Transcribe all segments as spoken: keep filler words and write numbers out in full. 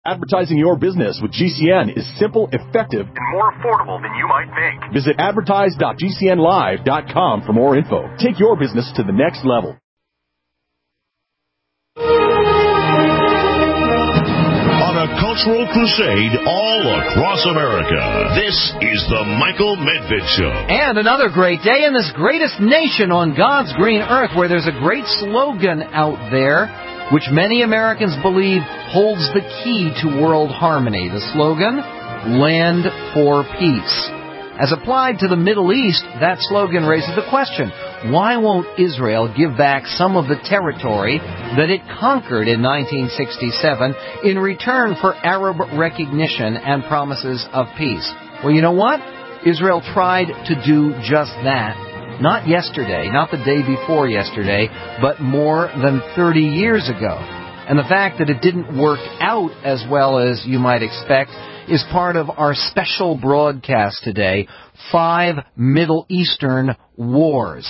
Advertising your business with G C N is simple, effective, and more affordable than you might think. Visit advertise dot g c n live dot com for more info. Take your business to the next level. On a cultural crusade all across America, this is the Michael Medved Show. And another great day in this greatest nation on God's green earth, where there's a great slogan out there which many Americans believe holds the key to world harmony. The slogan, Land for Peace. As applied to the Middle East, that slogan raises the question, why won't Israel give back some of the territory that it conquered in nineteen sixty-seven in return for Arab recognition and promises of peace? Well, you know what? Israel tried to do just that. Not yesterday, not the day before yesterday, but more than thirty years ago. And the fact that it didn't work out as well as you might expect is part of our special broadcast today, Five Middle Eastern Wars.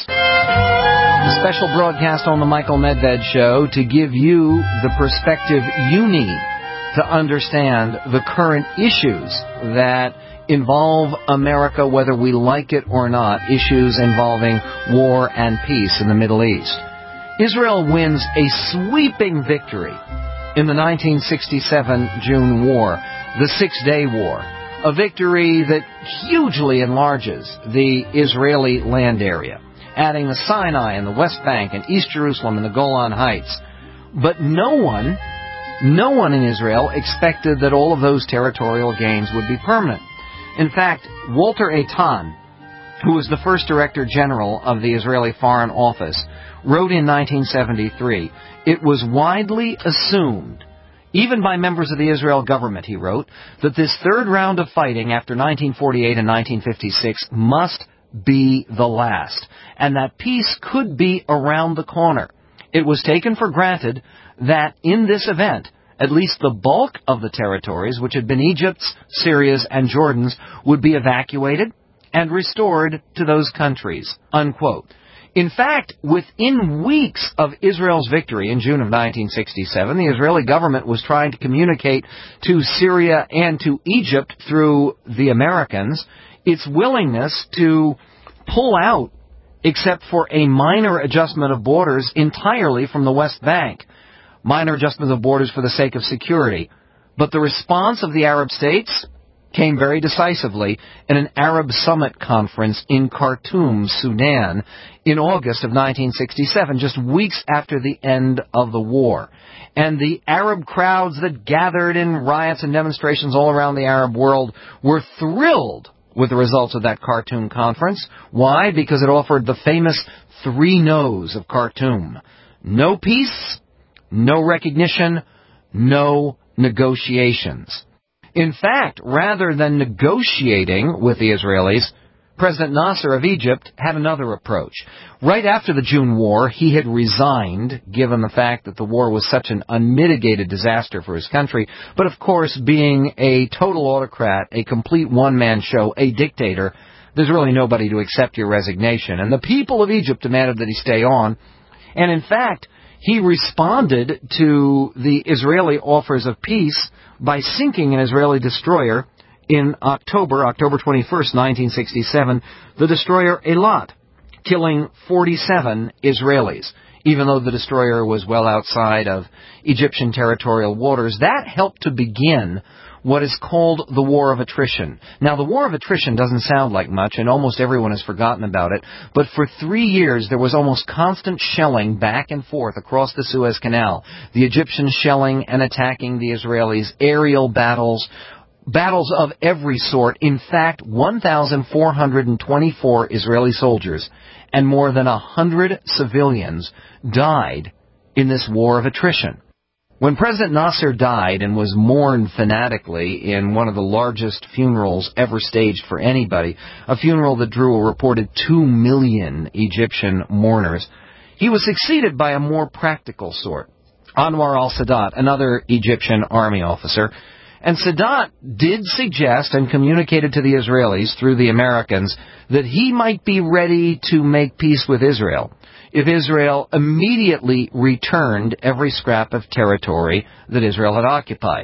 A special broadcast on the Michael Medved Show to give you the perspective you need to understand the current issues that involve America, whether we like it or not, issues involving war and peace in the Middle East. Israel wins a sweeping victory in the nineteen sixty-seven June War, the Six-Day War, a victory that hugely enlarges the Israeli land area, adding the Sinai and the West Bank and East Jerusalem and the Golan Heights. But no one, no one in Israel expected that all of those territorial gains would be permanent. In fact, Walter Eitan, who was the first Director General of the Israeli Foreign Office, wrote in nineteen seventy-three, it was widely assumed, even by members of the Israel government, he wrote, that this third round of fighting after nineteen forty-eight and nineteen fifty-six must be the last, and that peace could be around the corner. It was taken for granted that in this event, at least the bulk of the territories, which had been Egypt's, Syria's, and Jordan's, would be evacuated and restored to those countries, unquote. In fact, within weeks of Israel's victory in June of nineteen sixty-seven, the Israeli government was trying to communicate to Syria and to Egypt through the Americans its willingness to pull out, except for a minor adjustment of borders, entirely from the West Bank. Minor adjustments of borders for the sake of security. But the response of the Arab states came very decisively in an Arab Summit conference in Khartoum, Sudan, in August of nineteen sixty-seven, just weeks after the end of the war. And the Arab crowds that gathered in riots and demonstrations all around the Arab world were thrilled with the results of that Khartoum conference. Why? Because it offered the famous three no's of Khartoum. No peace, no recognition, no negotiations. In fact, rather than negotiating with the Israelis, President Nasser of Egypt had another approach. Right after the June War, he had resigned, given the fact that the war was such an unmitigated disaster for his country. But of course, being a total autocrat, a complete one-man show, a dictator, there's really nobody to accept your resignation. And the people of Egypt demanded that he stay on. And in fact, he responded to the Israeli offers of peace by sinking an Israeli destroyer in October, October twenty-first, nineteen sixty-seven, the destroyer Eilat, killing forty-seven Israelis. Even though the destroyer was well outside of Egyptian territorial waters, that helped to begin what is called the War of Attrition. Now, the War of Attrition doesn't sound like much, and almost everyone has forgotten about it, but for three years there was almost constant shelling back and forth across the Suez Canal. The Egyptians shelling and attacking the Israelis, aerial battles, battles of every sort. In fact, one thousand four hundred twenty-four Israeli soldiers and more than one hundred civilians died in this War of Attrition. When President Nasser died and was mourned fanatically in one of the largest funerals ever staged for anybody, a funeral that drew a reported two million Egyptian mourners, he was succeeded by a more practical sort, Anwar al-Sadat, another Egyptian army officer. And Sadat did suggest and communicated to the Israelis through the Americans that he might be ready to make peace with Israel if Israel immediately returned every scrap of territory that Israel had occupied.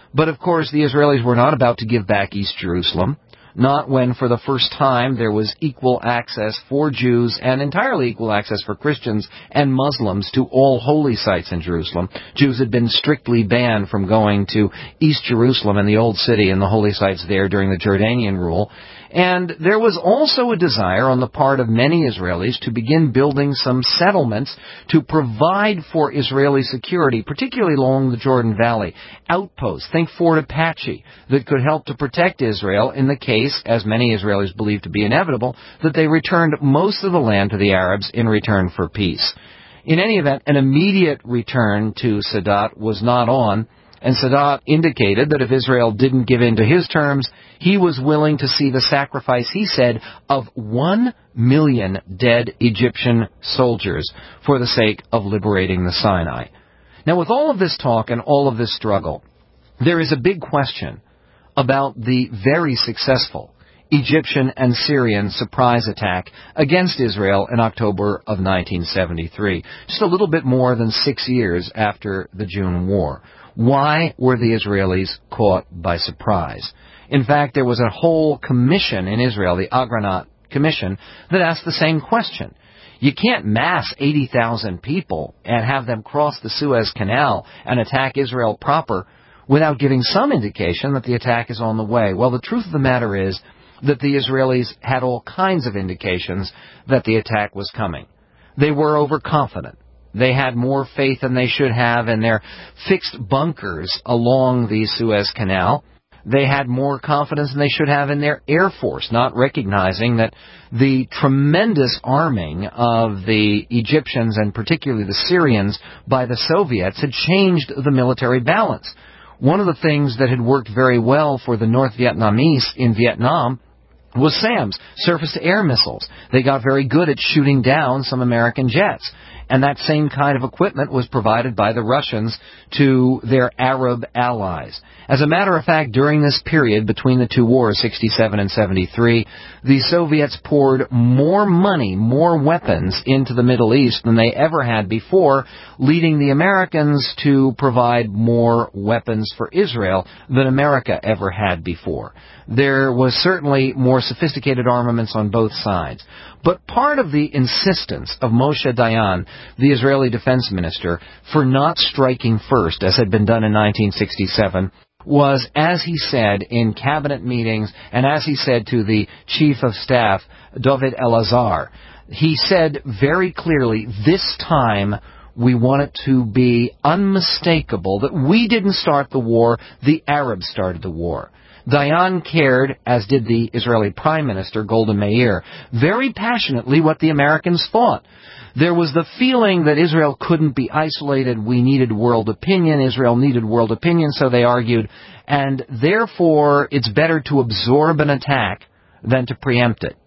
But of course, the Israelis were not about to give back East Jerusalem, not when for the first time there was equal access for Jews and entirely equal access for Christians and Muslims to all holy sites in Jerusalem. Jews had been strictly banned from going to East Jerusalem and the Old City and the holy sites there during the Jordanian rule. And there was also a desire on the part of many Israelis to begin building some settlements to provide for Israeli security, particularly along the Jordan Valley. Outposts, think Fort Apache, that could help to protect Israel in the case, as many Israelis believed to be inevitable, that they returned most of the land to the Arabs in return for peace. In any event, an immediate return to Sadat was not on, and Sadat indicated that if Israel didn't give in to his terms, he was willing to see the sacrifice, he said, of one million dead Egyptian soldiers for the sake of liberating the Sinai. Now, with all of this talk and all of this struggle, there is a big question about the very successful Egyptian and Syrian surprise attack against Israel in October of nineteen seventy-three, just a little bit more than six years after the June War. Why were the Israelis caught by surprise? In fact, there was a whole commission in Israel, the Agranat Commission, that asked the same question. You can't mass eighty thousand people and have them cross the Suez Canal and attack Israel proper without giving some indication that the attack is on the way. Well, the truth of the matter is that the Israelis had all kinds of indications that the attack was coming. They were overconfident. They had more faith than they should have in their fixed bunkers along the Suez Canal. They had more confidence than they should have in their Air Force, not recognizing that the tremendous arming of the Egyptians and particularly the Syrians by the Soviets had changed the military balance. One of the things that had worked very well for the North Vietnamese in Vietnam was SAMs, surface-to-air missiles. They got very good at shooting down some American jets. And that same kind of equipment was provided by the Russians to their Arab allies. As a matter of fact, during this period between the two wars, sixty-seven and seventy-three, the Soviets poured more money, more weapons into the Middle East than they ever had before, leading the Americans to provide more weapons for Israel than America ever had before. There was certainly more sophisticated armaments on both sides. But part of the insistence of Moshe Dayan, the Israeli defense minister, for not striking first, as had been done in nineteen sixty-seven, was, as he said in cabinet meetings and as he said to the chief of staff, David Elazar, he said very clearly, this time we want it to be unmistakable that we didn't start the war, the Arabs started the war. Dayan cared, as did the Israeli Prime Minister, Golda Meir, very passionately what the Americans thought. There was the feeling that Israel couldn't be isolated. We needed world opinion. Israel needed world opinion, so they argued. And therefore, it's better to absorb an attack than to preempt it.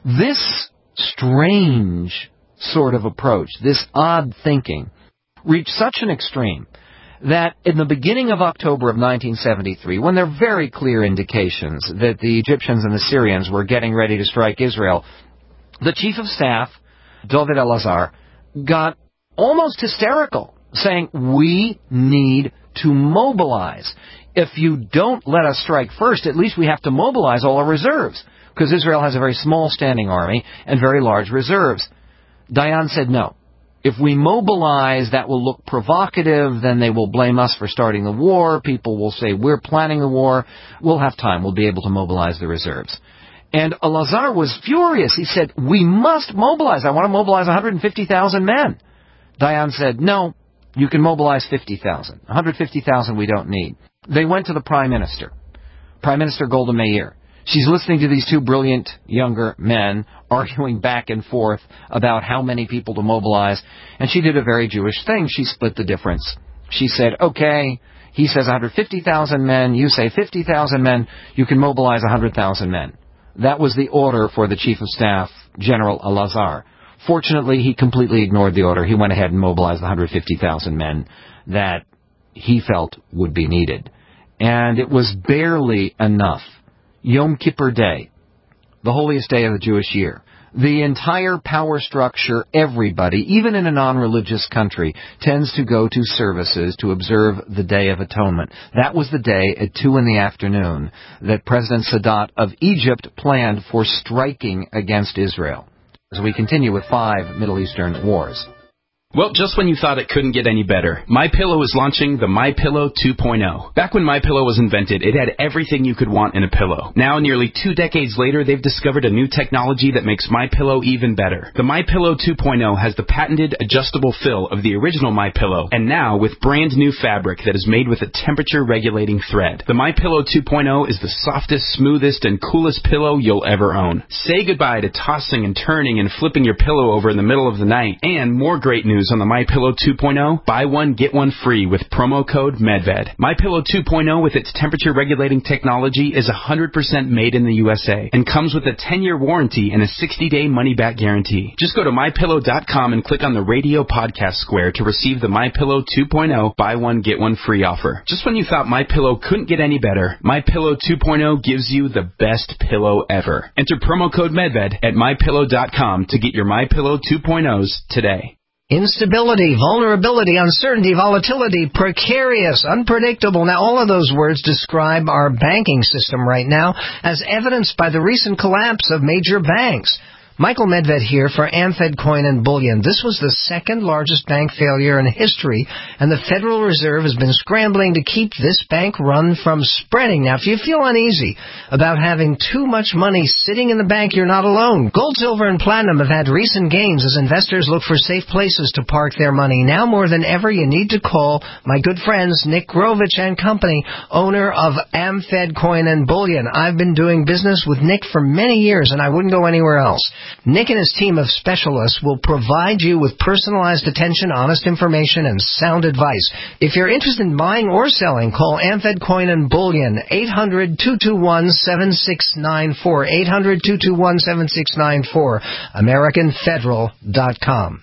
This strange sort of approach, this odd thinking, reached such an extreme that in the beginning of October of nineteen seventy-three, when there are very clear indications that the Egyptians and the Syrians were getting ready to strike Israel, the chief of staff, David Elazar, got almost hysterical, saying, we need to mobilize. If you don't let us strike first, at least we have to mobilize all our reserves, because Israel has a very small standing army and very large reserves. Dayan said no. If we mobilize, that will look provocative, then they will blame us for starting the war. People will say, we're planning the war. We'll have time. We'll be able to mobilize the reserves. And Elazar was furious. He said, we must mobilize. I want to mobilize one hundred fifty thousand men. Dayan said, no, you can mobilize fifty thousand. one hundred fifty thousand we don't need. They went to the Prime Minister, Prime Minister Golda Meir. She's listening to these two brilliant younger men arguing back and forth about how many people to mobilize, and she did a very Jewish thing. She split the difference. She said, okay, he says one hundred fifty thousand men, you say fifty thousand men, you can mobilize one hundred thousand men. That was the order for the Chief of Staff, General Elazar. Fortunately, he completely ignored the order. He went ahead and mobilized the one hundred fifty thousand men that he felt would be needed. And it was barely enough. Yom Kippur Day, the holiest day of the Jewish year, The entire power structure, everybody, even in a non-religious country, tends to go to services to observe the Day of Atonement. That was the day at two in the afternoon that President Sadat of Egypt planned for striking against Israel. As we continue with five Middle Eastern wars. Well, just when you thought it couldn't get any better, MyPillow is launching the MyPillow two point oh. Back when MyPillow was invented, it had everything you could want in a pillow. Now, nearly two decades later, they've discovered a new technology that makes MyPillow even better. The MyPillow two point oh has the patented adjustable fill of the original MyPillow, and now with brand new fabric that is made with a temperature-regulating thread. The MyPillow two point oh is the softest, smoothest, and coolest pillow you'll ever own. Say goodbye to tossing and turning and flipping your pillow over in the middle of the night. And more great news on the MyPillow two point oh, buy one, get one free with promo code MedVed. MyPillow two point oh with its temperature-regulating technology is one hundred percent made in the U S A and comes with a ten-year warranty and a sixty-day money-back guarantee. Just go to My Pillow dot com and click on the radio podcast square to receive the MyPillow two point oh buy one, get one free offer. Just when you thought MyPillow couldn't get any better, MyPillow two point oh gives you the best pillow ever. Enter promo code MedVed at My Pillow dot com to get your MyPillow two point ohs today. Instability, vulnerability, uncertainty, volatility, precarious, unpredictable. Now, all of those words describe our banking system right now, as evidenced by the recent collapse of major banks. Michael Medved here for AmFed Coin and Bullion. This was the second largest bank failure in history, and the Federal Reserve has been scrambling to keep this bank run from spreading. Now, if you feel uneasy about having too much money sitting in the bank, you're not alone. Gold, silver, and platinum have had recent gains as investors look for safe places to park their money. Now more than ever, you need to call my good friends Nick Grovich and Company, owner of AmFed Coin and Bullion. I've been doing business with Nick for many years, and I wouldn't go anywhere else. Nick and his team of specialists will provide you with personalized attention, honest information, and sound advice. If you're interested in buying or selling, call AmFed Coin and Bullion, eight hundred, two two one, seven six nine four, eight hundred, two two one, seven six nine four, American Federal dot com.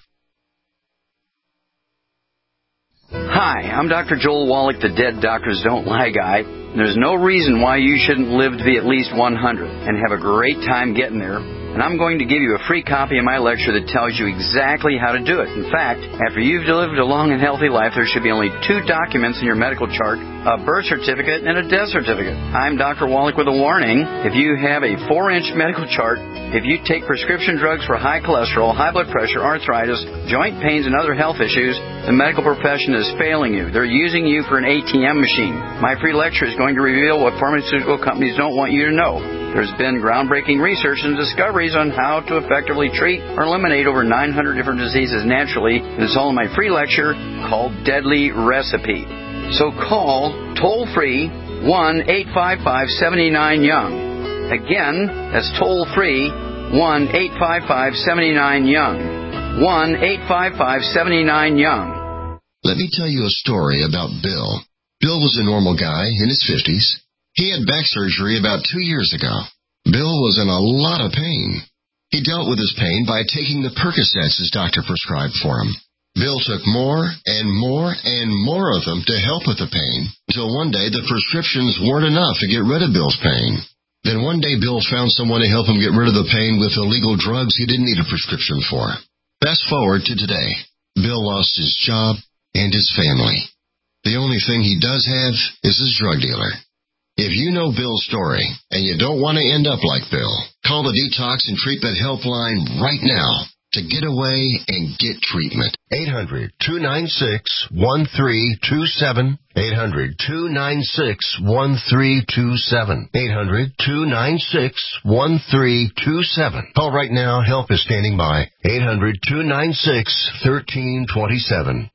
Hi, I'm Doctor Joel Wallach, the Dead Doctors Don't Lie guy. There's no reason why you shouldn't live to be at least one hundred and have a great time getting there. And I'm going to give you a free copy of my lecture that tells you exactly how to do it. In fact, after you've lived a long and healthy life, there should be only two documents in your medical chart, a birth certificate and a death certificate. I'm Doctor Wallach with a warning. If you have a four-inch medical chart, if you take prescription drugs for high cholesterol, high blood pressure, arthritis, joint pains, and other health issues, the medical profession is failing you. They're using you for an A T M machine. My free lecture is going to reveal what pharmaceutical companies don't want you to know. There's been groundbreaking research and discoveries on how to effectively treat or eliminate over nine hundred different diseases naturally, and it's all in my free lecture called Deadly Recipe. So call toll-free one eight five five, seven nine, young. Again, that's toll-free one eight five five, seven nine, young. one eight five five, seven nine, young. Let me tell you a story about Bill. Bill was a normal guy in his fifties. He had back surgery about two years ago. Bill was in a lot of pain. He dealt with his pain by taking the Percocets his doctor prescribed for him. Bill took more and more and more of them to help with the pain, until one day the prescriptions weren't enough to get rid of Bill's pain. Then one day Bill found someone to help him get rid of the pain with illegal drugs he didn't need a prescription for. Fast forward to today. Bill lost his job and his family. The only thing he does have is his drug dealer. If you know Bill's story and you don't want to end up like Bill, call the Detox and Treatment Helpline right now to get away and get treatment. eight hundred, two nine six, one three two seven. eight hundred, two nine six, one three two seven. eight hundred, two nine six, one three two seven. Call right now. Help is standing by. eight hundred, two nine six, one three two seven.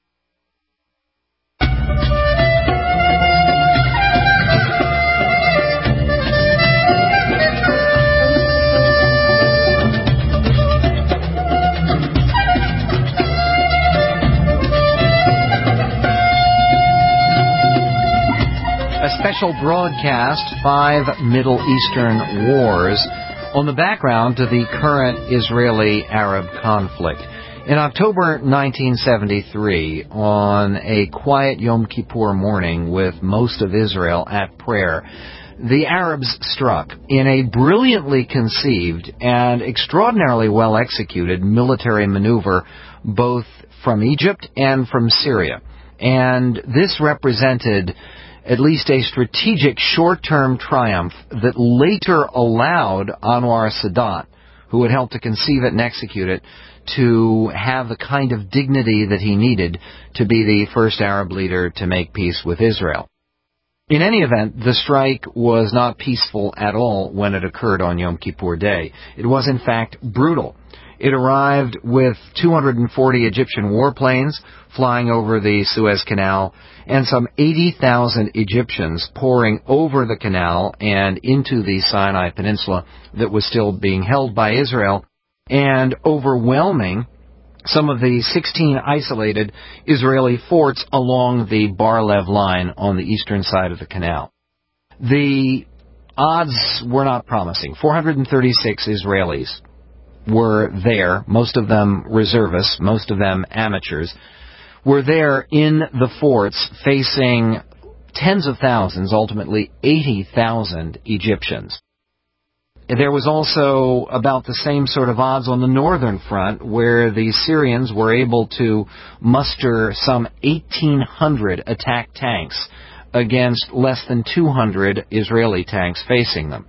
A special broadcast, Five Middle Eastern Wars, on the background to the current Israeli-Arab conflict. In October nineteen seventy-three, on a quiet Yom Kippur morning with most of Israel at prayer, the Arabs struck in a brilliantly conceived and extraordinarily well executed military maneuver both from Egypt and from Syria. And this represented at least a strategic short-term triumph that later allowed Anwar Sadat, who had helped to conceive it and execute it, to have the kind of dignity that he needed to be the first Arab leader to make peace with Israel. In any event, the strike was not peaceful at all when it occurred on Yom Kippur Day. It was, in fact, brutal. It arrived with two hundred forty Egyptian warplanes flying over the Suez Canal and some eighty thousand Egyptians pouring over the canal and into the Sinai Peninsula that was still being held by Israel, and overwhelming some of the sixteen isolated Israeli forts along the Bar-Lev line on the eastern side of the canal. The odds were not promising. four hundred thirty-six Israelis were there, most of them reservists, most of them amateurs, were there in the forts facing tens of thousands, ultimately eighty thousand Egyptians. There was also about the same sort of odds on the northern front, where the Syrians were able to muster some eighteen hundred attack tanks against less than two hundred Israeli tanks facing them.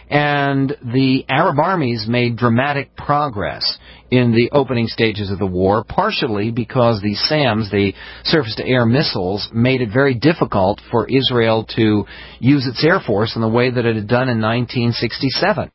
And the Arab armies made dramatic progress in the opening stages of the war, partially because the SAMs, the surface-to-air missiles, made it very difficult for Israel to use its air force in the way that it had done in nineteen sixty-seven.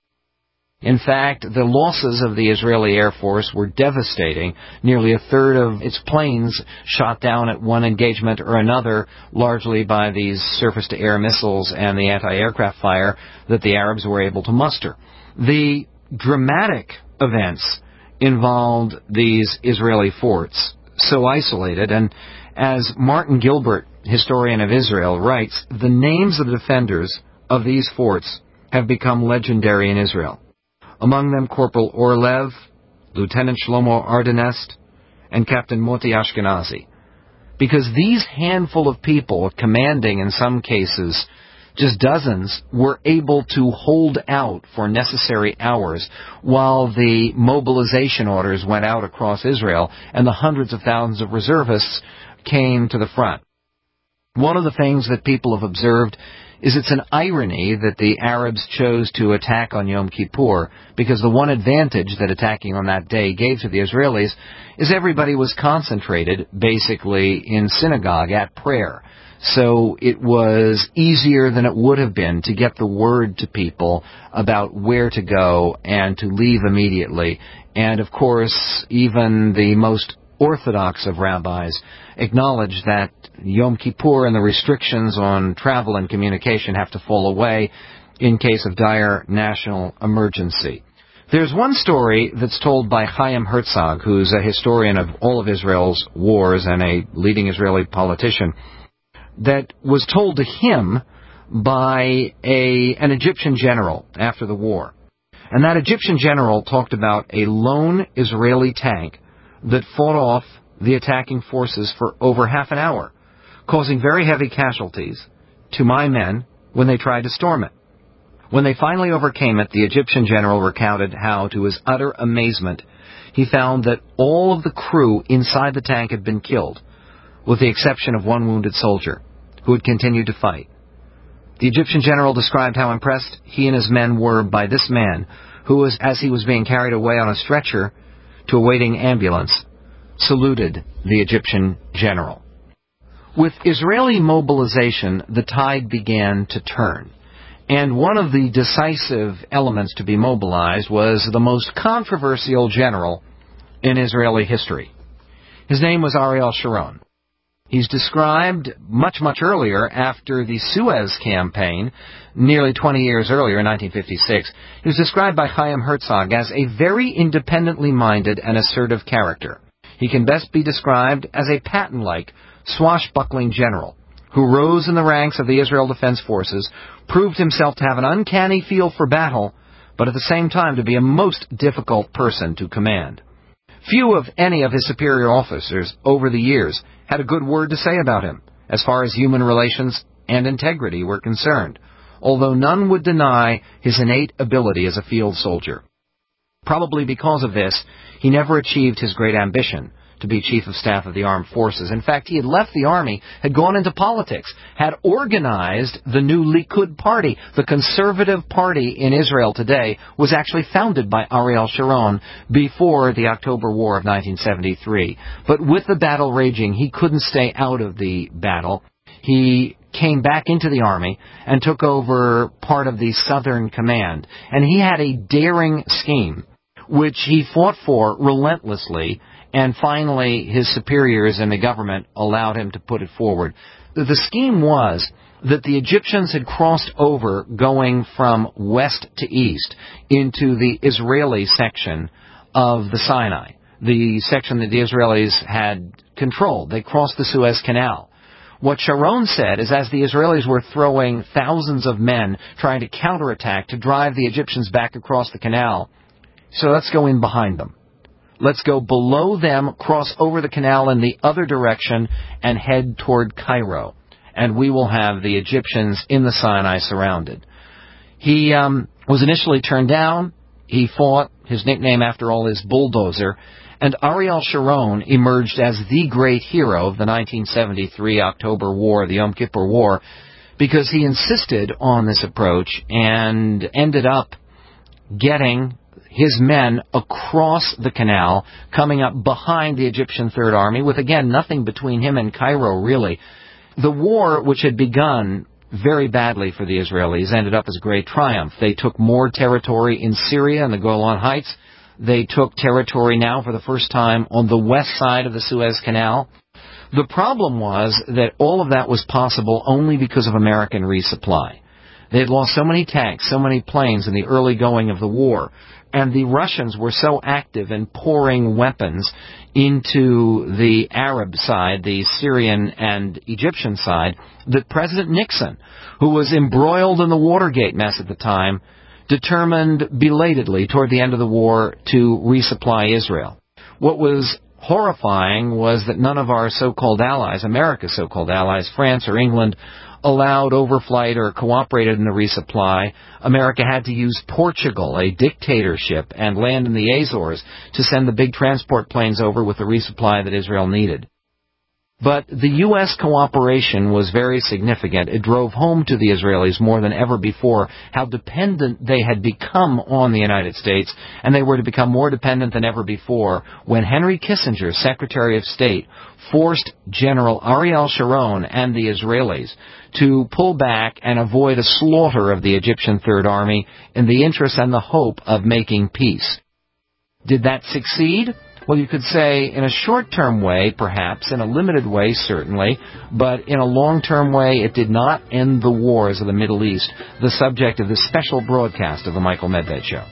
In fact, the losses of the Israeli Air Force were devastating. Nearly a third of its planes shot down at one engagement or another, largely by these surface-to-air missiles and the anti-aircraft fire that the Arabs were able to muster. The dramatic events involved these Israeli forts, so isolated, and as Martin Gilbert, historian of Israel, writes, the names of the defenders of these forts have become legendary in Israel. Among them Corporal Orlev, Lieutenant Shlomo Ardenest, and Captain Moti Ashkenazi. Because these handful of people, commanding in some cases just dozens, were able to hold out for necessary hours while the mobilization orders went out across Israel and the hundreds of thousands of reservists came to the front. One of the things that people have observed is it's an irony that the Arabs chose to attack on Yom Kippur, because the one advantage that attacking on that day gave to the Israelis is everybody was concentrated, basically, in synagogue at prayer. So it was easier than it would have been to get the word to people about where to go and to leave immediately. And, of course, even the most orthodox of rabbis acknowledge that Yom Kippur and the restrictions on travel and communication have to fall away in case of dire national emergency. There's one story that's told by Chaim Herzog, who's a historian of all of Israel's wars and a leading Israeli politician, that was told to him by a an Egyptian general after the war. And that Egyptian general talked about a lone Israeli tank that fought off the attacking forces for over half an hour, causing very heavy casualties to my men when they tried to storm it. When they finally overcame it, the Egyptian general recounted how, to his utter amazement, he found that all of the crew inside the tank had been killed, with the exception of one wounded soldier, who had continued to fight. The Egyptian general described how impressed he and his men were by this man, who was, as he was being carried away on a stretcher to a waiting ambulance, saluted the Egyptian general. With Israeli mobilization, the tide began to turn. And one of the decisive elements to be mobilized was the most controversial general in Israeli history. His name was Ariel Sharon. He's described much, much earlier, after the Suez campaign, nearly twenty years earlier, in nineteen fifty-six. He was described by Chaim Herzog as a very independently minded and assertive character. He can best be described as a Patton-like, swashbuckling general who rose in the ranks of the Israel Defense Forces, proved himself to have an uncanny feel for battle, but at the same time to be a most difficult person to command. Few, of any of his superior officers over the years, had a good word to say about him, as far as human relations and integrity were concerned, although none would deny his innate ability as a field soldier. Probably because of this, he never achieved his great ambition to be Chief of Staff of the Armed Forces. In fact, he had left the Army, had gone into politics, had organized the new Likud party. The conservative party in Israel today was actually founded by Ariel Sharon before the October War of nineteen seventy-three. But with the battle raging, he couldn't stay out of the battle. He came back into the Army and took over part of the Southern Command. And he had a daring scheme, which he fought for relentlessly, and finally his superiors in the government allowed him to put it forward. The scheme was that the Egyptians had crossed over going from west to east into the Israeli section of the Sinai, the section that the Israelis had controlled. They crossed the Suez Canal. What Sharon said is, as the Israelis were throwing thousands of men trying to counterattack to drive the Egyptians back across the canal, so let's go in behind them. Let's go below them, cross over the canal in the other direction, and head toward Cairo. And we will have the Egyptians in the Sinai surrounded. He um, was initially turned down. He fought. His nickname, after all, is Bulldozer. And Ariel Sharon emerged as the great hero of the nineteen seventy-three October War, the Yom Kippur War, because he insisted on this approach and ended up getting his men across the canal, coming up behind the Egyptian Third Army, with, again, nothing between him and Cairo, really. The war, which had begun very badly for the Israelis, ended up as a great triumph. They took more territory in Syria and the Golan Heights. They took territory now for the first time on the west side of the Suez Canal. The problem was that all of that was possible only because of American resupply. They had lost so many tanks, so many planes in the early going of the war, and the Russians were so active in pouring weapons into the Arab side, the Syrian and Egyptian side, that President Nixon, who was embroiled in the Watergate mess at the time, determined belatedly toward the end of the war to resupply Israel. What was horrifying was that none of our so-called allies, America's so-called allies, France or England, allowed overflight or cooperated in the resupply. America had to use Portugal, a dictatorship, and land in the Azores to send the big transport planes over with the resupply that Israel needed. But the U S cooperation was very significant. It drove home to the Israelis more than ever before how dependent they had become on the United States, and they were to become more dependent than ever before when Henry Kissinger, Secretary of State, forced General Ariel Sharon and the Israelis to pull back and avoid a slaughter of the Egyptian Third Army in the interest and the hope of making peace. Did that succeed? Well, you could say in a short-term way, perhaps, in a limited way, certainly, but in a long-term way, it did not end the wars of the Middle East, the subject of this special broadcast of the Michael Medved Show.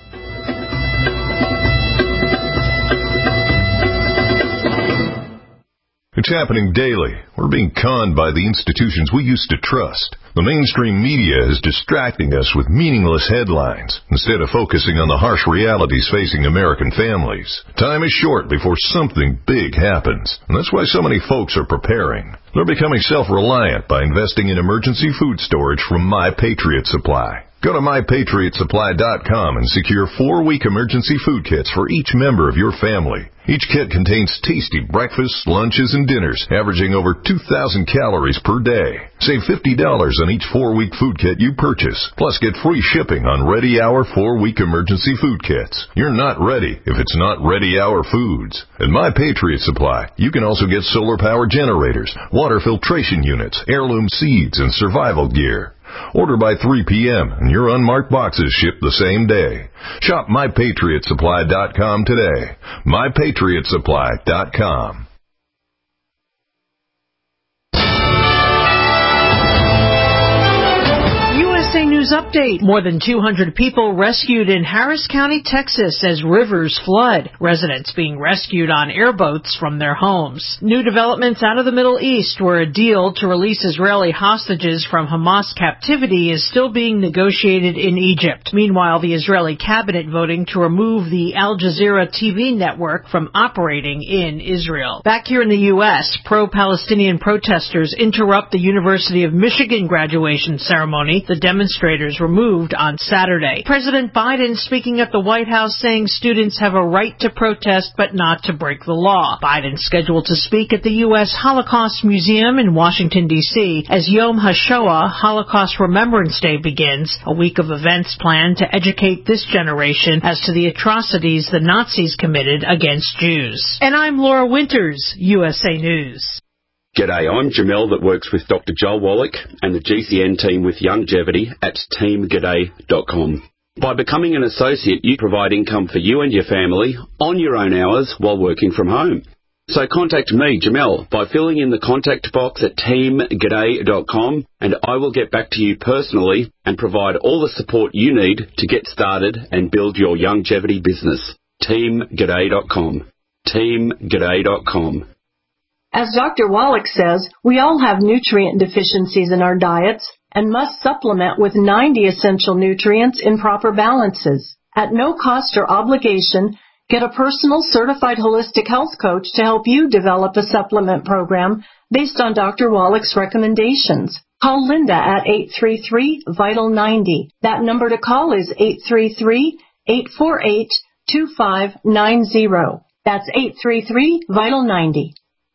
It's happening daily. We're being conned by the institutions we used to trust. The mainstream media is distracting us with meaningless headlines instead of focusing on the harsh realities facing American families. Time is short before something big happens, and that's why so many folks are preparing. They're becoming self-reliant by investing in emergency food storage from My Patriot Supply. Go to my patriot supply dot com and secure four-week emergency food kits for each member of your family. Each kit contains tasty breakfasts, lunches, and dinners, averaging over two thousand calories per day. Save fifty dollars on each four-week food kit you purchase, plus get free shipping on Ready Hour four-week emergency food kits. You're not ready if it's not Ready Hour Foods. At My Patriot Supply, you can also get solar power generators, water filtration units, heirloom seeds, and survival gear. Order by three p.m. and your unmarked boxes ship the same day. Shop my patriot supply dot com today. my patriot supply dot com. U S A News News update. More than two hundred people rescued in Harris County, Texas as rivers flood. Residents being rescued on airboats from their homes. New developments out of the Middle East, where a deal to release Israeli hostages from Hamas captivity is still being negotiated in Egypt. Meanwhile, the Israeli cabinet voting to remove the Al Jazeera T V network from operating in Israel. Back here in the U S, pro-Palestinian protesters interrupt the University of Michigan graduation ceremony. The demonstrators were moved on Saturday. President Biden speaking at the White House saying students have a right to protest but not to break the law. Biden scheduled to speak at the U S Holocaust Museum in Washington, D C as Yom HaShoah, Holocaust Remembrance Day, begins, a week of events planned to educate this generation as to the atrocities the Nazis committed against Jews. And I'm Laura Winters, U S A News. G'day, I'm Jamel that works with Doctor Joel Wallach and the G C N team with Longevity at team g'day dot com. By becoming an associate, you provide income for you and your family on your own hours while working from home. So contact me, Jamel, by filling in the contact box at team g'day dot com, and I will get back to you personally and provide all the support you need to get started and build your longevity business. team g'day dot com. team g'day dot com. As Doctor Wallach says, we all have nutrient deficiencies in our diets and must supplement with ninety essential nutrients in proper balances. At no cost or obligation, get a personal certified holistic health coach to help you develop a supplement program based on Doctor Wallach's recommendations. Call Linda at eight three three, vital ninety. That number to call is eight three three, eight four eight, two five nine zero. That's eight three three, vital ninety.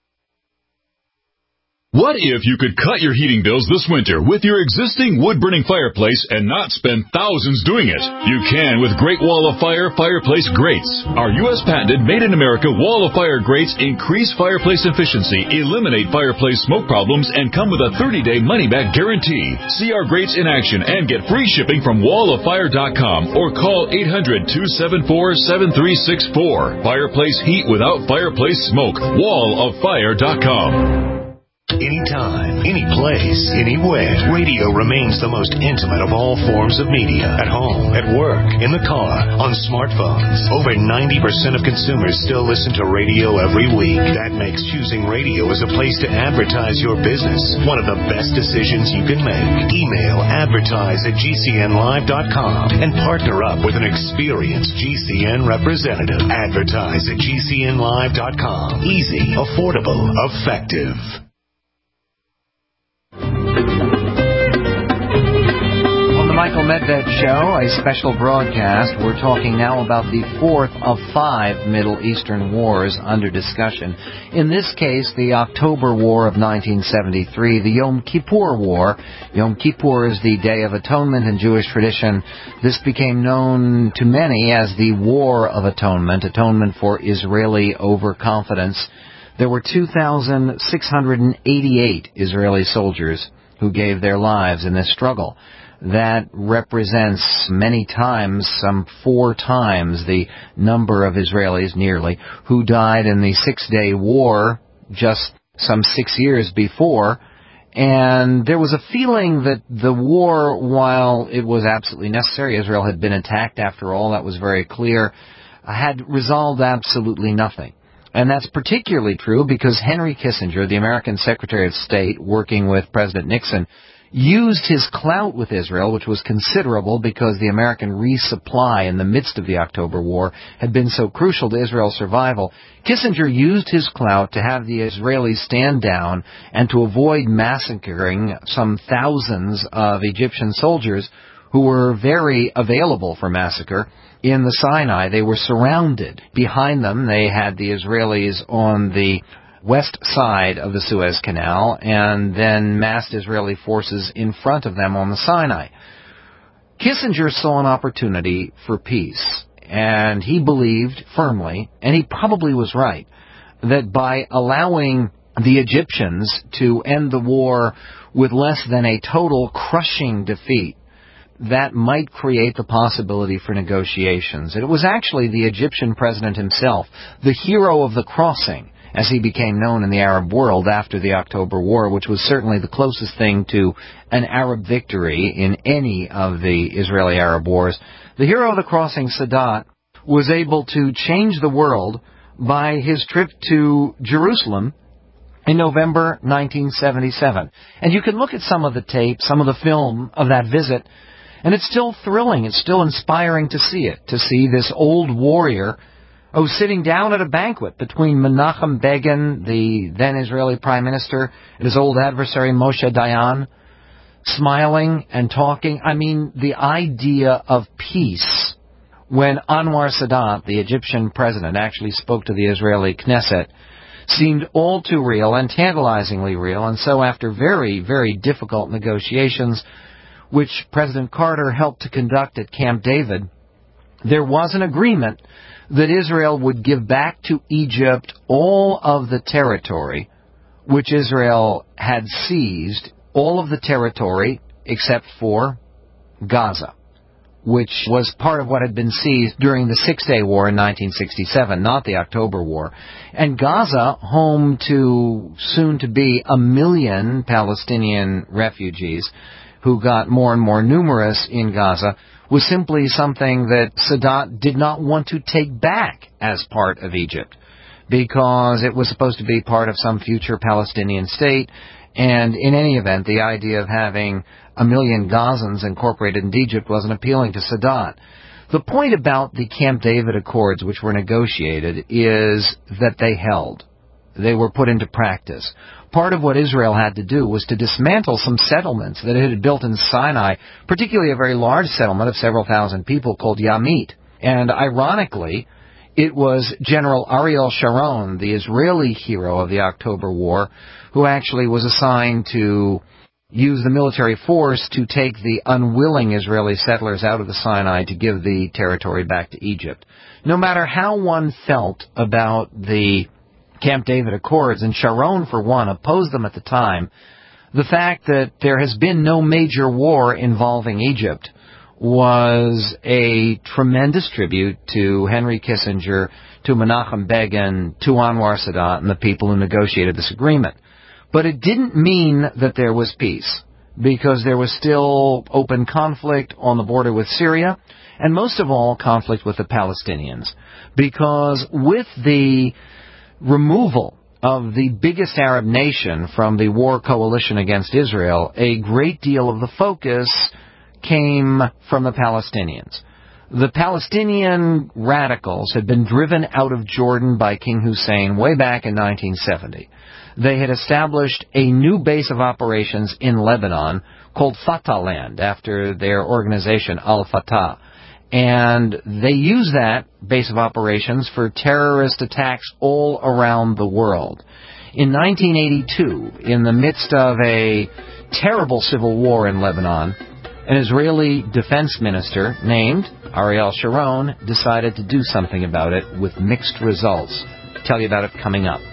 What if you could cut your heating bills this winter with your existing wood-burning fireplace and not spend thousands doing it? You can with Great Wall of Fire Fireplace Grates. Our U S patented made-in-America Wall of Fire grates increase fireplace efficiency, eliminate fireplace smoke problems, and come with a thirty-day money-back guarantee. See our grates in action and get free shipping from wall of fire dot com or call eight hundred, two seven four, seven three six four. Fireplace heat without fireplace smoke. wall of fire dot com. Anytime, any place, anywhere, radio remains the most intimate of all forms of media. At home, at work, in the car, on smartphones. Over ninety percent of consumers still listen to radio every week. That makes choosing radio as a place to advertise your business one of the best decisions you can make. Email advertise at g c n live dot com and partner up with an experienced G C N representative. Advertise at g c n live dot com. Easy, affordable, effective. On the Michael Medved Show, a special broadcast, we're talking now about the fourth of five Middle Eastern wars under discussion. In this case, the October War of nineteen seventy-three, the Yom Kippur War. Yom Kippur is the Day of Atonement in Jewish tradition. This became known to many as the War of Atonement, atonement for Israeli overconfidence. There were two thousand six hundred eighty-eight Israeli soldiers who gave their lives in this struggle. That represents many times, some four times, the number of Israelis, nearly, who died in the Six-Day War just some six years before. And there was a feeling that the war, while it was absolutely necessary, Israel had been attacked after all, that was very clear, had resolved absolutely nothing. And that's particularly true because Henry Kissinger, the American Secretary of State, working with President Nixon, used his clout with Israel, which was considerable because the American resupply in the midst of the October War had been so crucial to Israel's survival. Kissinger used his clout to have the Israelis stand down and to avoid massacring some thousands of Egyptian soldiers who were very available for massacre. In the Sinai, they were surrounded. Behind them, they had the Israelis on the west side of the Suez Canal, and then massed Israeli forces in front of them on the Sinai. Kissinger saw an opportunity for peace, and he believed firmly, and he probably was right, that by allowing the Egyptians to end the war with less than a total crushing defeat, that might create the possibility for negotiations. And it was actually the Egyptian president himself, the hero of the crossing, as he became known in the Arab world after the October War, which was certainly the closest thing to an Arab victory in any of the Israeli-Arab wars. The hero of the crossing, Sadat, was able to change the world by his trip to Jerusalem in November nineteen seventy-seven. And you can look at some of the tape, some of the film of that visit, and it's still thrilling. It's still inspiring to see it, to see this old warrior who was sitting down at a banquet between Menachem Begin, the then Israeli prime minister, and his old adversary Moshe Dayan, smiling and talking. I mean, the idea of peace. When Anwar Sadat, the Egyptian president, actually spoke to the Israeli Knesset, seemed all too real and tantalizingly real. And so after very, very difficult negotiations, which President Carter helped to conduct at Camp David, there was an agreement that Israel would give back to Egypt all of the territory which Israel had seized, all of the territory except for Gaza, which was part of what had been seized during the Six-Day War in nineteen sixty-seven, not the October War. And Gaza, home to soon-to-be a million Palestinian refugees who got more and more numerous in Gaza, was simply something that Sadat did not want to take back as part of Egypt, because it was supposed to be part of some future Palestinian state. And in any event, the idea of having a million Gazans incorporated into Egypt wasn't appealing to Sadat. The point about the Camp David Accords, which were negotiated, is that they held. They were put into practice. Part of what Israel had to do was to dismantle some settlements that it had built in Sinai, particularly a very large settlement of several thousand people called Yamit. And ironically, it was General Ariel Sharon, the Israeli hero of the October War, who actually was assigned to use the military force to take the unwilling Israeli settlers out of the Sinai to give the territory back to Egypt. No matter how one felt about the Camp David Accords, and Sharon, for one, opposed them at the time, the fact that there has been no major war involving Egypt was a tremendous tribute to Henry Kissinger, to Menachem Begin, to Anwar Sadat, and the people who negotiated this agreement. But it didn't mean that there was peace, because there was still open conflict on the border with Syria, and most of all, conflict with the Palestinians. Because with the removal of the biggest Arab nation from the war coalition against Israel, a great deal of the focus came from the Palestinians. The Palestinian radicals had been driven out of Jordan by King Hussein way back in nineteen seventy. They had established a new base of operations in Lebanon called Fatah Land, after their organization Al-Fatah. And they used that base of operations for terrorist attacks all around the world. In nineteen eighty-two, in the midst of a terrible civil war in Lebanon, an Israeli defense minister named Ariel Sharon decided to do something about it with mixed results. I'll tell you about it coming up.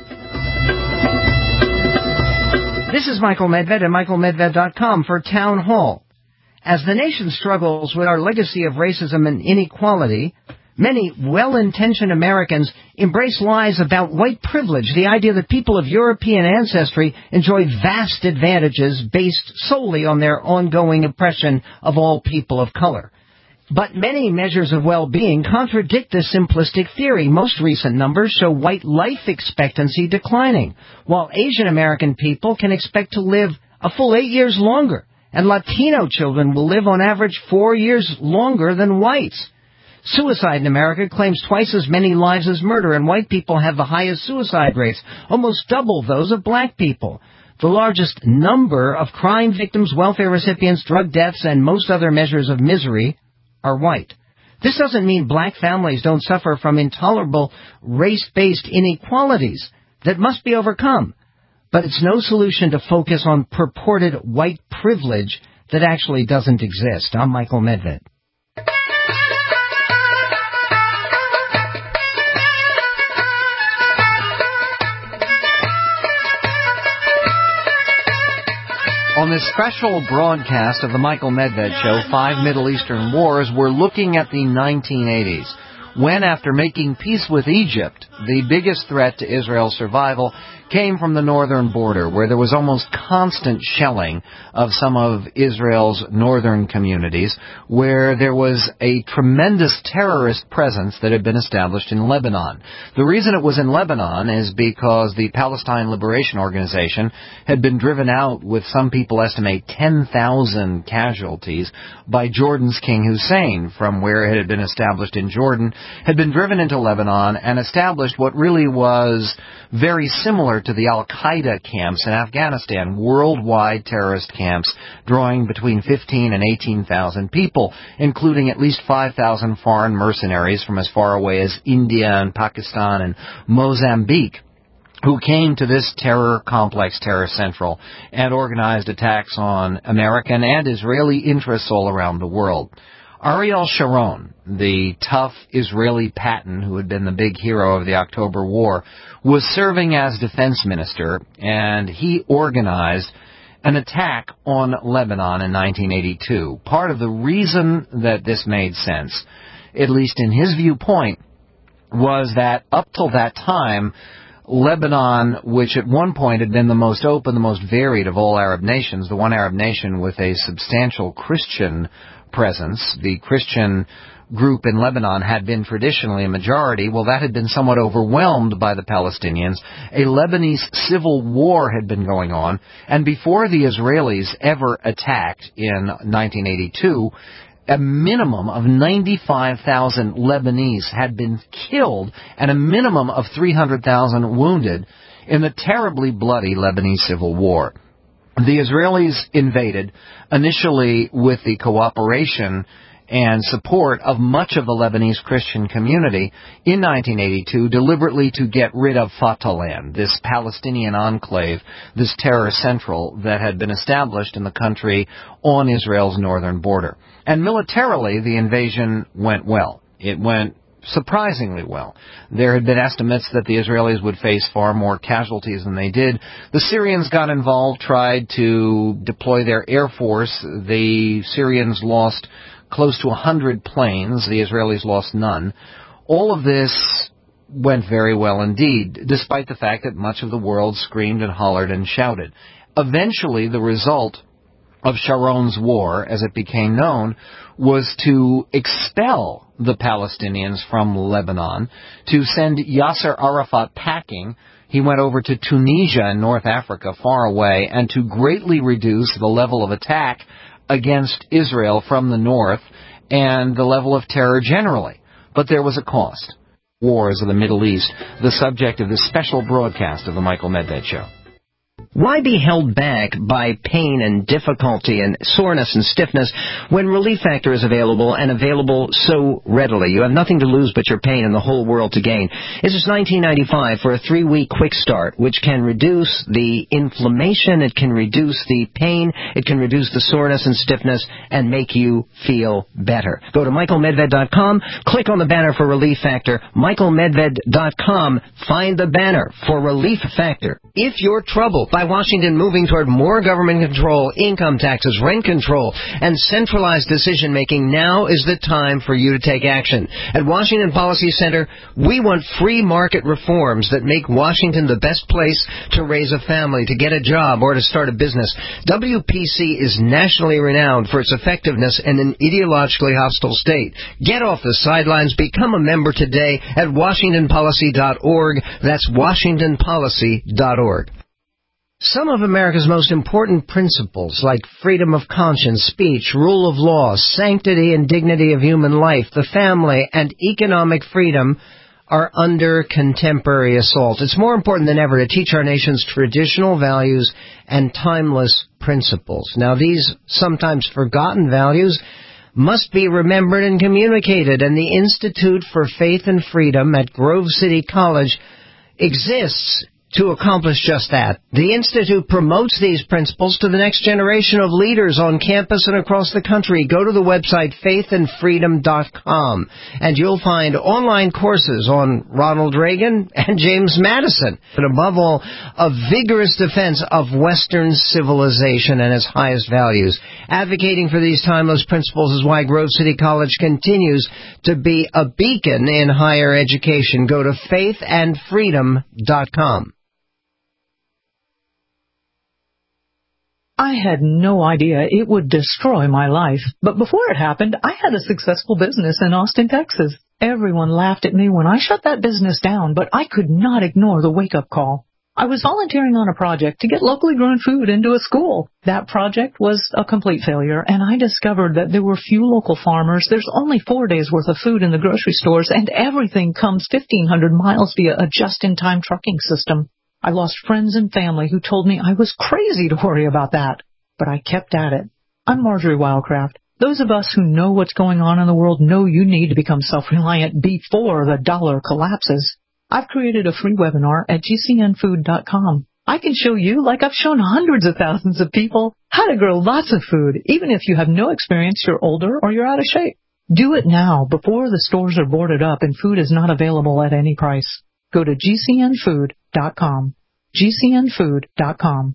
This is Michael Medved at Michael Medved dot com for Town Hall. As the nation struggles with our legacy of racism and inequality, many well-intentioned Americans embrace lies about white privilege, the idea that people of European ancestry enjoy vast advantages based solely on their ongoing oppression of all people of color. But many measures of well-being contradict this simplistic theory. Most recent numbers show white life expectancy declining, while Asian American people can expect to live a full eight years longer, and Latino children will live on average four years longer than whites. Suicide in America claims twice as many lives as murder, and white people have the highest suicide rates, almost double those of black people. The largest number of crime victims, welfare recipients, drug deaths, and most other measures of misery are white. This doesn't mean black families don't suffer from intolerable race-based inequalities that must be overcome, but it's no solution to focus on purported white privilege that actually doesn't exist. I'm Michael Medved. On this special broadcast of the Michael Medved Show, Five Middle Eastern Wars, we're looking at the nineteen eighties, when, after making peace with Egypt, the biggest threat to Israel's survival came from the northern border, where there was almost constant shelling of some of Israel's northern communities, where there was a tremendous terrorist presence that had been established in Lebanon. The reason it was in Lebanon is because the Palestine Liberation Organization had been driven out, with some people estimate ten thousand casualties, by Jordan's King Hussein from where it had been established in Jordan, had been driven into Lebanon and established what really was very similar to the Al-Qaeda camps in Afghanistan, worldwide terrorist camps drawing between fifteen and eighteen thousand people, including at least five thousand foreign mercenaries from as far away as India and Pakistan and Mozambique, who came to this terror complex, Terror Central, and organized attacks on American and Israeli interests all around the world. Ariel Sharon, the tough Israeli Patton who had been the big hero of the October War, was serving as defense minister, and he organized an attack on Lebanon in nineteen eighty-two. Part of the reason that this made sense, at least in his viewpoint, was that up till that time, Lebanon, which at one point had been the most open, the most varied of all Arab nations, the one Arab nation with a substantial Christian presence, the Christian group in Lebanon had been traditionally a majority. Well, that had been somewhat overwhelmed by the Palestinians. A Lebanese civil war had been going on, and before the Israelis ever attacked in nineteen eighty-two, a minimum of ninety-five thousand Lebanese had been killed and a minimum of three hundred thousand wounded in the terribly bloody Lebanese civil war. The Israelis invaded, initially with the cooperation and support of much of the Lebanese Christian community in nineteen eighty-two, deliberately to get rid of Fatahland, this Palestinian enclave, this terror central that had been established in the country on Israel's northern border. And militarily, the invasion went well. It went surprisingly well. There had been estimates that the Israelis would face far more casualties than they did. The Syrians got involved, tried to deploy their air force. The Syrians lost close to one hundred planes. The Israelis lost none. All of this went very well indeed, despite the fact that much of the world screamed and hollered and shouted. Eventually, the result of Sharon's war, as it became known, was to expel the Palestinians from Lebanon, to send Yasser Arafat packing. He went over to Tunisia in North Africa, far away, and to greatly reduce the level of attack against Israel from the north and the level of terror generally. But there was a cost. Wars of the Middle East, the subject of this special broadcast of the Michael Medved Show. Why be held back by pain and difficulty and soreness and stiffness when Relief Factor is available and available so readily? You have nothing to lose but your pain and the whole world to gain. This is nineteen ninety-five for a three-week quick start, which can reduce the inflammation, it can reduce the pain, it can reduce the soreness and stiffness, and make you feel better. Go to michael medved dot com, click on the banner for Relief Factor, michael medved dot com, find the banner for Relief Factor. If you're troubled by Washington moving toward more government control, income taxes, rent control, and centralized decision-making, now is the time for you to take action. At Washington Policy Center, we want free market reforms that make Washington the best place to raise a family, to get a job, or to start a business. W P C is nationally renowned for its effectiveness in an ideologically hostile state. Get off the sidelines. Become a member today at washington policy dot org. That's washington policy dot org. Some of America's most important principles, like freedom of conscience, speech, rule of law, sanctity and dignity of human life, the family, and economic freedom, are under contemporary assault. It's more important than ever to teach our nation's traditional values and timeless principles. Now, these sometimes forgotten values must be remembered and communicated, and the Institute for Faith and Freedom at Grove City College exists to accomplish just that. The Institute promotes these principles to the next generation of leaders on campus and across the country. Go to the website faith and freedom dot com, and you'll find online courses on Ronald Reagan and James Madison, and above all, a vigorous defense of Western civilization and its highest values. Advocating for these timeless principles is why Grove City College continues to be a beacon in higher education. Go to faith and freedom dot com. I had no idea it would destroy my life, but before it happened, I had a successful business in Austin, Texas. Everyone laughed at me when I shut that business down, but I could not ignore the wake-up call. I was volunteering on a project to get locally grown food into a school. That project was a complete failure, and I discovered that there were few local farmers. There's only four days' worth of food in the grocery stores, and everything comes fifteen hundred miles via a just-in-time trucking system. I lost friends and family who told me I was crazy to worry about that, but I kept at it. I'm Marjorie Wildcraft. Those of us who know what's going on in the world know you need to become self-reliant before the dollar collapses. I've created a free webinar at G C N food dot com. I can show you, like I've shown hundreds of thousands of people, how to grow lots of food, even if you have no experience, you're older, or you're out of shape. Do it now, before the stores are boarded up and food is not available at any price. Go to G C N food dot com. G C N food dot com.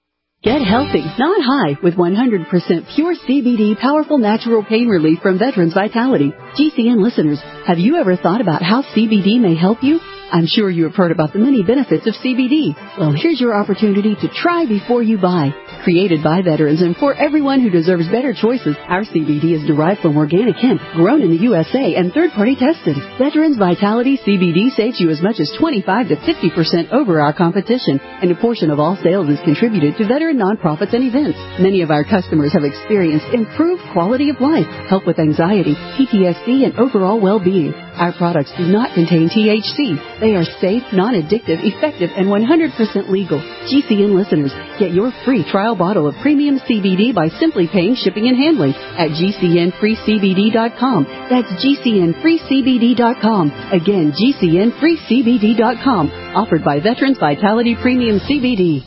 Get healthy, not high, with one hundred percent pure C B D powerful natural pain relief from Veterans Vitality. G C N listeners, have you ever thought about how C B D may help you? I'm sure you have heard about the many benefits of C B D. Well, here's your opportunity to try before you buy. Created by veterans and for everyone who deserves better choices, our C B D is derived from organic hemp, grown in the U S A and third-party tested. Veterans Vitality C B D saves you as much as twenty-five to fifty percent over our competition, and a portion of all sales is contributed to veteran nonprofits and events. Many of our customers have experienced improved quality of life, help with anxiety, P T S D, and overall well-being. Our products do not contain T H C. They are safe, non-addictive, effective, and one hundred percent legal. G C N listeners, get your free trial bottle of premium C B D by simply paying shipping and handling at G C N free C B D dot com. That's G C N free C B D dot com. Again, G C N free C B D dot com. Offered by Veterans Vitality Premium C B D.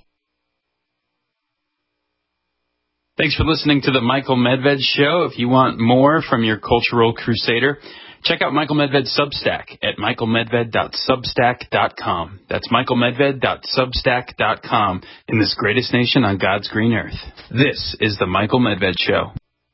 Thanks for listening to the Michael Medved Show. If you want more from your cultural crusader, check out Michael Medved's Substack at michael medved dot substack dot com. That's michael medved dot substack dot com in this greatest nation on God's green earth. This is the Michael Medved Show.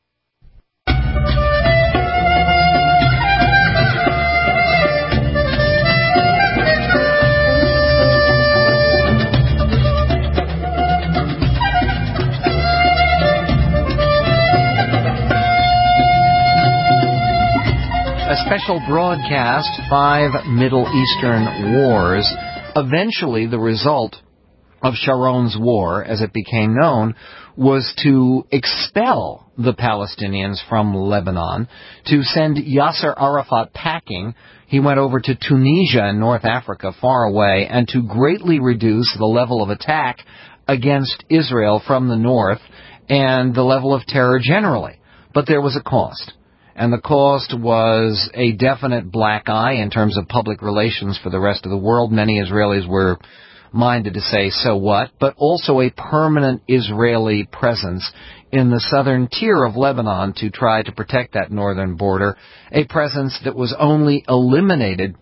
A special broadcast, Five Middle Eastern Wars. Eventually, the result of Sharon's war, as it became known, was to expel the Palestinians from Lebanon, to send Yasser Arafat packing. He went over to Tunisia in North Africa, far away, and to greatly reduce the level of attack against Israel from the north and the level of terror generally. But there was a cost. And the cost was a definite black eye in terms of public relations for the rest of the world. Many Israelis were minded to say, so what? But also a permanent Israeli presence in the southern tier of Lebanon to try to protect that northern border, a presence that was only eliminated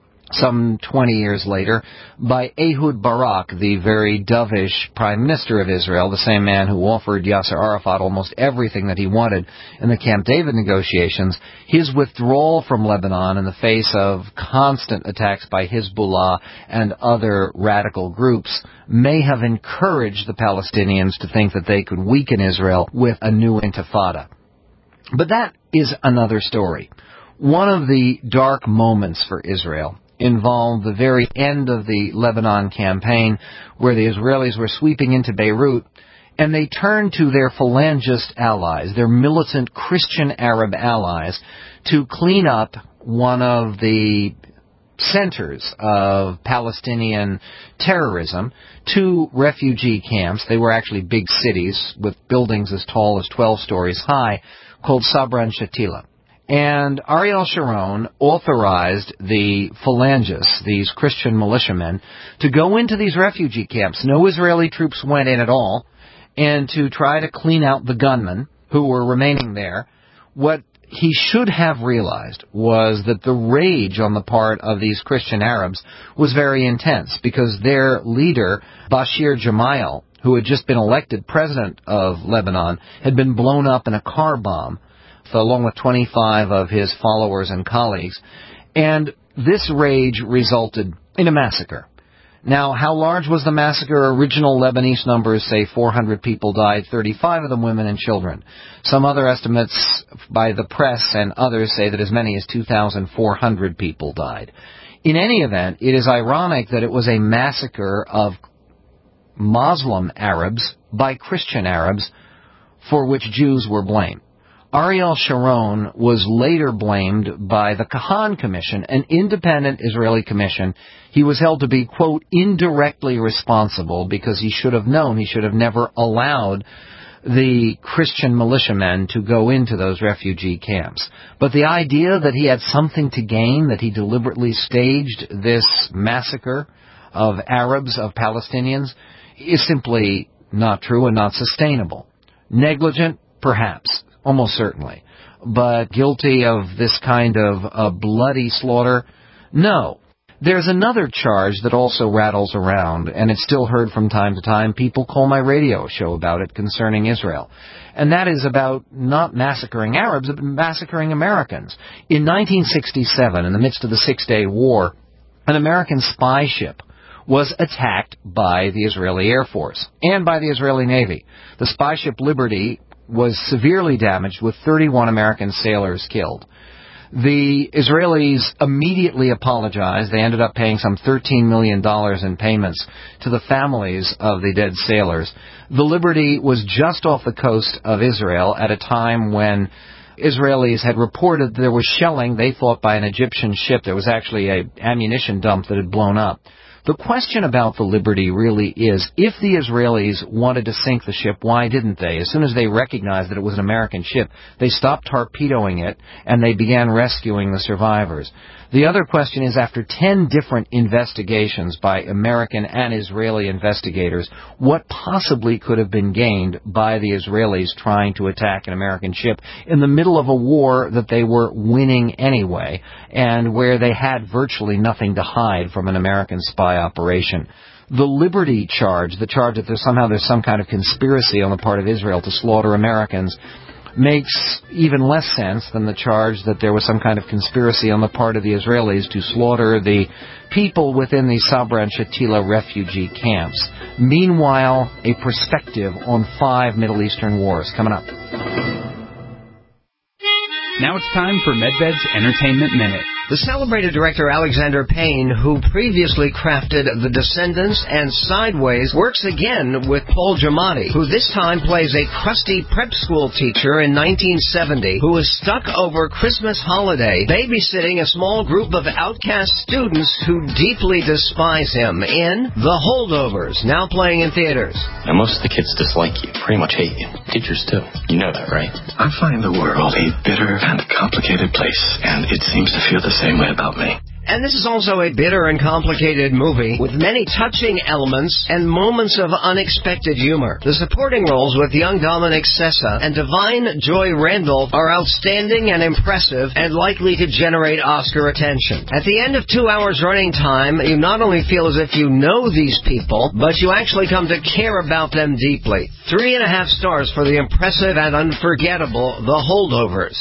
some twenty years later by Ehud Barak, the very dovish prime minister of Israel, the same man who offered Yasser Arafat almost everything that he wanted in the Camp David negotiations. His withdrawal from Lebanon in the face of constant attacks by Hezbollah and other radical groups may have encouraged the Palestinians to think that they could weaken Israel with a new intifada. But that is another story. One of the dark moments for Israel involved the very end of the Lebanon campaign, where the Israelis were sweeping into Beirut, and they turned to their phalangist allies, their militant Christian Arab allies, to clean up one of the centers of Palestinian terrorism, two refugee camps. They were actually big cities with buildings as tall as twelve stories high, called Sabra and Shatila. And Ariel Sharon authorized the Phalangists, these Christian militiamen, to go into these refugee camps. No Israeli troops went in at all, and to try to clean out the gunmen who were remaining there. What he should have realized was that the rage on the part of these Christian Arabs was very intense, because their leader, Bashir Gemayel, who had just been elected president of Lebanon, had been blown up in a car bomb, along with twenty-five of his followers and colleagues. And this rage resulted in a massacre. Now, how large was the massacre? Original Lebanese numbers say four hundred people died, thirty-five of them women and children. Some other estimates by the press and others say that as many as two thousand four hundred people died. In any event, it is ironic that it was a massacre of Muslim Arabs by Christian Arabs for which Jews were blamed. Ariel Sharon was later blamed by the Kahan Commission, an independent Israeli commission. He was held to be, quote, indirectly responsible because he should have known, he should have never allowed the Christian militiamen to go into those refugee camps. But the idea that he had something to gain, that he deliberately staged this massacre of Arabs, of Palestinians, is simply not true and not sustainable. Negligent? Perhaps. Almost certainly. But guilty of this kind of uh, bloody slaughter? No. There's another charge that also rattles around, and it's still heard from time to time. People call my radio show about it concerning Israel. And that is about not massacring Arabs, but massacring Americans. In nineteen sixty-seven, in the midst of the Six-Day War, an American spy ship was attacked by the Israeli Air Force and by the Israeli Navy. The spy ship Liberty was severely damaged, with thirty-one American sailors killed. The Israelis immediately apologized. They ended up paying some thirteen million dollars in payments to the families of the dead sailors. The Liberty was just off the coast of Israel at a time when Israelis had reported that there was shelling, they thought, by an Egyptian ship. There was actually an ammunition dump that had blown up. The question about the Liberty really is, if the Israelis wanted to sink the ship, why didn't they? As soon as they recognized that it was an American ship, they stopped torpedoing it, and they began rescuing the survivors. The other question is, after ten different investigations by American and Israeli investigators, what possibly could have been gained by the Israelis trying to attack an American ship in the middle of a war that they were winning anyway, and where they had virtually nothing to hide from an American spy operation? The Liberty charge, the charge that there's somehow there's some kind of conspiracy on the part of Israel to slaughter Americans, makes even less sense than the charge that there was some kind of conspiracy on the part of the Israelis to slaughter the people within the Sabra and Shatila refugee camps. Meanwhile, a perspective on five Middle Eastern wars coming up. Now it's time for MedVed's Entertainment Minute. The celebrated director Alexander Payne, who previously crafted The Descendants and Sideways, works again with Paul Giamatti, who this time plays a crusty prep school teacher in nineteen seventy who is stuck over Christmas holiday babysitting a small group of outcast students who deeply despise him in The Holdovers, now playing in theaters. Now, most of the kids dislike you, pretty much hate you. Teachers too. You know that, right? I find the world a bitter and complicated place, and it seems to feel the same way about me. And this is also a bitter and complicated movie with many touching elements and moments of unexpected humor. The supporting roles with young Dominic Sessa and Divine Joy Randolph are outstanding and impressive and likely to generate Oscar attention. At the end of two hours running time, you not only feel as if you know these people, but you actually come to care about them deeply. Three and a half stars for the impressive and unforgettable The Holdovers.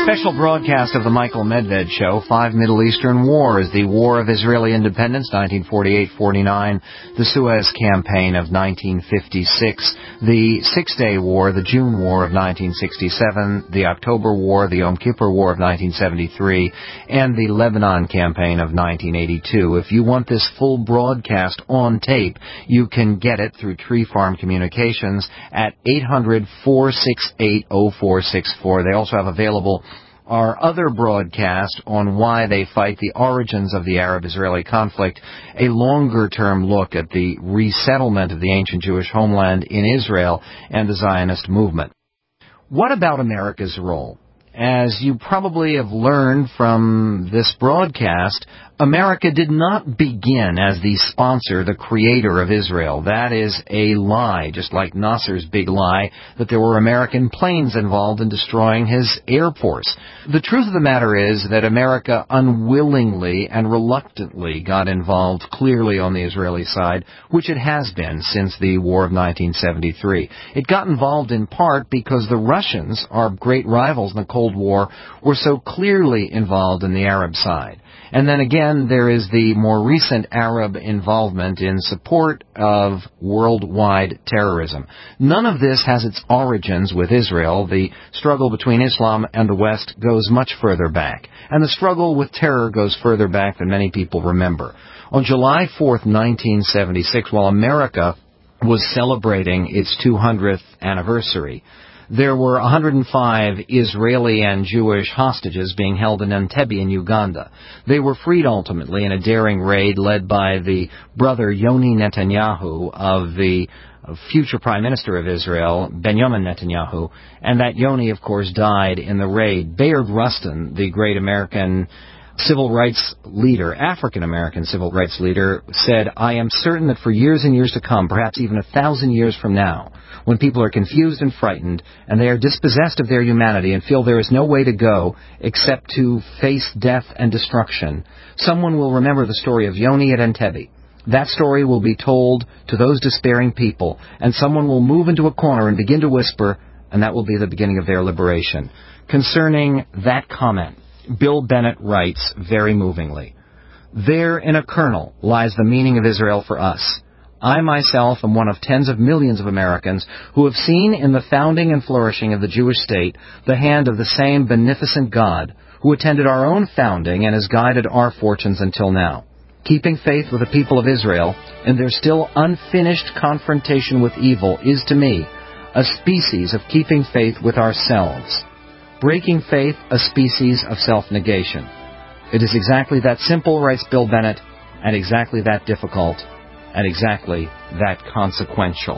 Special broadcast of the Michael Medved Show, Five Middle Eastern Wars, the War of Israeli Independence, nineteen forty-eight forty-nine, the Suez Campaign of nineteen fifty-six, the Six-Day War, the June War of nineteen sixty-seven, the October War, the Yom Kippur War of nineteen seventy-three, and the Lebanon Campaign of nineteen eighty-two. If you want this full broadcast on tape, you can get it through Tree Farm Communications at eight hundred, four six eight, oh four six four. They also have available our other broadcast on why they fight, the origins of the Arab-Israeli conflict, a longer-term look at the resettlement of the ancient Jewish homeland in Israel and the Zionist movement. What about America's role? As you probably have learned from this broadcast, America did not begin as the sponsor, the creator of Israel. That is a lie, just like Nasser's big lie that there were American planes involved in destroying his air force. The truth of the matter is that America unwillingly and reluctantly got involved clearly on the Israeli side, which it has been since the War of nineteen seventy-three. It got involved in part because the Russians, our great rivals in the Cold War, were so clearly involved in the Arab side. And then again, there is the more recent Arab involvement in support of worldwide terrorism. None of this has its origins with Israel. The struggle between Islam and the West goes much further back. And the struggle with terror goes further back than many people remember. On July fourth, nineteen seventy-six, while America was celebrating its two hundredth anniversary, there were one hundred five Israeli and Jewish hostages being held in Entebbe in Uganda. They were freed ultimately in a daring raid led by the brother Yoni Netanyahu of the future Prime Minister of Israel, Benjamin Netanyahu, and that Yoni, of course, died in the raid. Bayard Rustin, the great American civil rights leader, African-American civil rights leader, said, "I am certain that for years and years to come, perhaps even a thousand years from now, when people are confused and frightened, and they are dispossessed of their humanity and feel there is no way to go except to face death and destruction, someone will remember the story of Yoni at Entebbe. That story will be told to those despairing people, and someone will move into a corner and begin to whisper, and that will be the beginning of their liberation." Concerning that comment, Bill Bennett writes very movingly, "There in a kernel lies the meaning of Israel for us. I myself am one of tens of millions of Americans who have seen in the founding and flourishing of the Jewish state the hand of the same beneficent God who attended our own founding and has guided our fortunes until now. Keeping faith with the people of Israel in their still unfinished confrontation with evil is to me a species of keeping faith with ourselves. Breaking faith, a species of self-negation. It is exactly that simple," writes Bill Bennett, "and exactly that difficult, and exactly that consequential."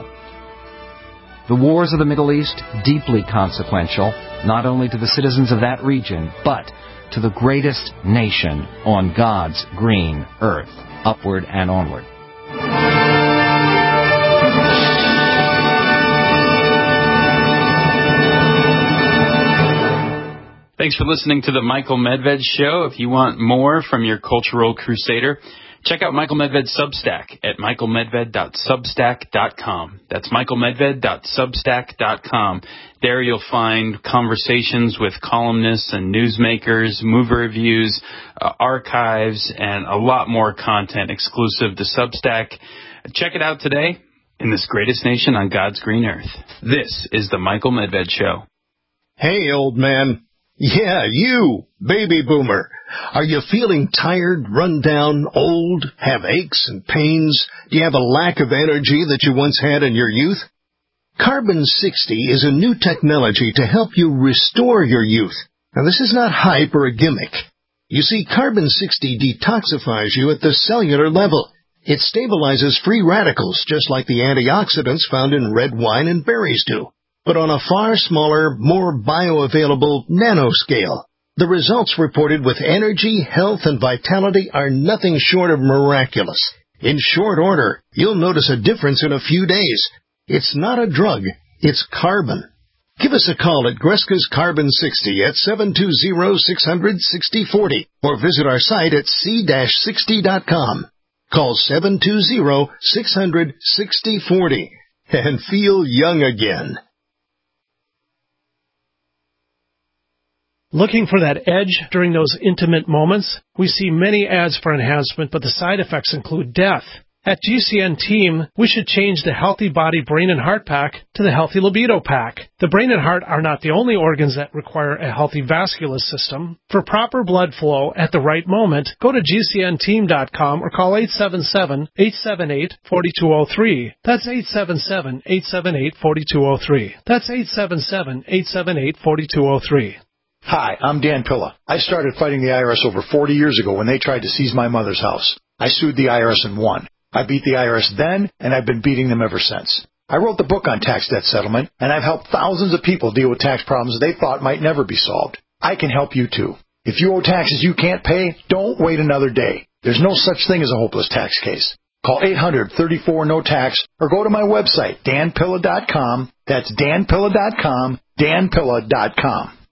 The wars of the Middle East, deeply consequential, not only to the citizens of that region, but to the greatest nation on God's green earth, upward and onward. Thanks for listening to the Michael Medved Show. If you want more from your cultural crusader, check out Michael Medved's Substack at michael medved dot substack dot com. That's michael medved dot substack dot com. There you'll find conversations with columnists and newsmakers, movie reviews, uh, archives, and a lot more content exclusive to Substack. Check it out today in this greatest nation on God's green earth. This is the Michael Medved Show. Hey, old man. Yeah, you, baby boomer. Are you feeling tired, run down, old, have aches and pains? Do you have a lack of energy that you once had in your youth? Carbon sixty is a new technology to help you restore your youth. Now, this is not hype or a gimmick. You see, Carbon sixty detoxifies you at the cellular level. It stabilizes free radicals, just like the antioxidants found in red wine and berries do, but on a far smaller, more bioavailable nanoscale. The results reported with energy, health, and vitality are nothing short of miraculous. In short order, you'll notice a difference in a few days. It's not a drug, it's carbon. Give us a call at Greska's Carbon sixty at seven two zero, six hundred, sixty forty or visit our site at c sixty dot com. Call seven two zero, six hundred, sixty forty and feel young again. Looking for that edge during those intimate moments? We see many ads for enhancement, but the side effects include death. At G C N Team, we should change the Healthy Body Brain and Heart Pack to the Healthy Libido Pack. The brain and heart are not the only organs that require a healthy vascular system. For proper blood flow at the right moment, go to G C N team dot com or call eight seven seven, eight seven eight, four two zero three. That's eight seven seven, eight seven eight, four two zero three. That's eight seven seven, eight seven eight, four two zero three. Hi, I'm Dan Pilla. I started fighting the I R S over forty years ago when they tried to seize my mother's house. I sued the I R S and won. I beat the I R S then, and I've been beating them ever since. I wrote the book on tax debt settlement, and I've helped thousands of people deal with tax problems they thought might never be solved. I can help you too. If you owe taxes you can't pay, don't wait another day. There's no such thing as a hopeless tax case. Call eight hundred, thirty-four, no tax or go to my website, dan pilla dot com. That's dan pilla dot com, dan pilla dot com.